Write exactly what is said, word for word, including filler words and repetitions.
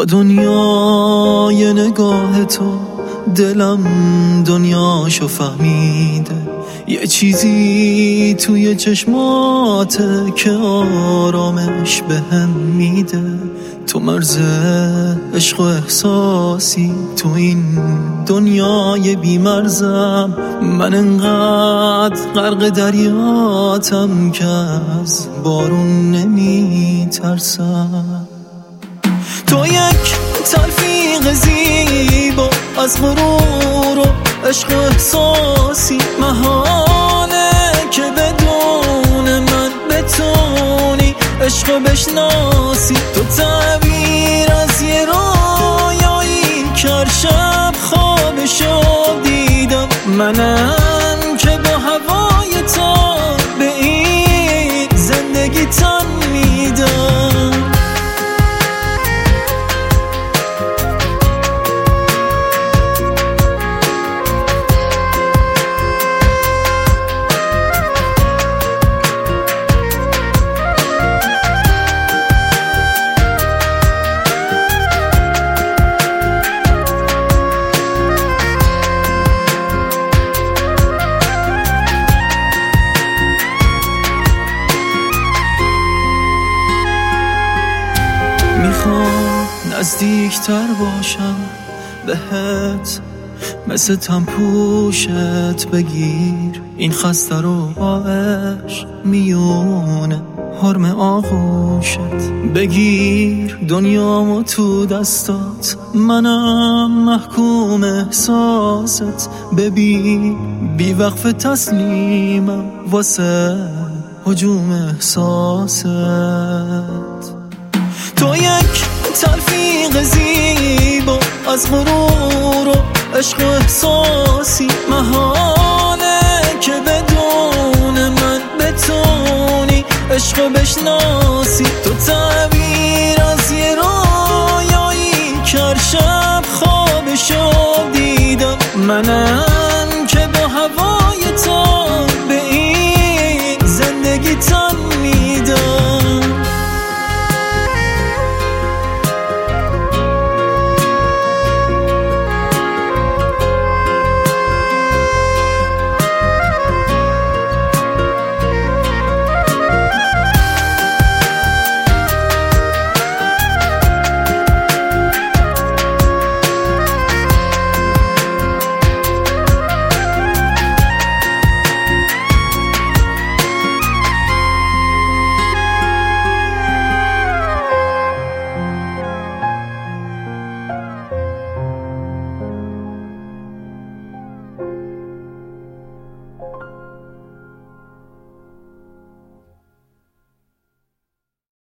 با دنیای نگاه تو دلم دنیاشو فهمیده، یه چیزی توی چشماته که آرامش بهم میده. تو مرز عشق و احساسی، تو این دنیای بیمرزم، من انقدر غرق دریاتم که از بارون نمیترسم. تو یک تلفیق زیبا از غرور و عشق و احساسی، محاله که بدون من بتونی عشق و بشناسی. تو تعبیر از یه رویایی که هر شب خوابشو دیدم، منم که با هوای تو به این زندگی تن میدم. میخوام نزدیکتر باشم بهت، مثل تنپوشت بگیر این خسته رو با عشق میونه حرم آغوشت. بگیر دنیامو تو دستات، منم محکوم احساست. ببین بی وقف تسلیمم واسه هجوم احساست. تو یک تلفیق زیبا از غرور و عشق و احساسی، محاله که بدون من بتونی عشق و بشناسی. تو تعبیر از یه رویایی که هر شب خوابشو دیدم، منم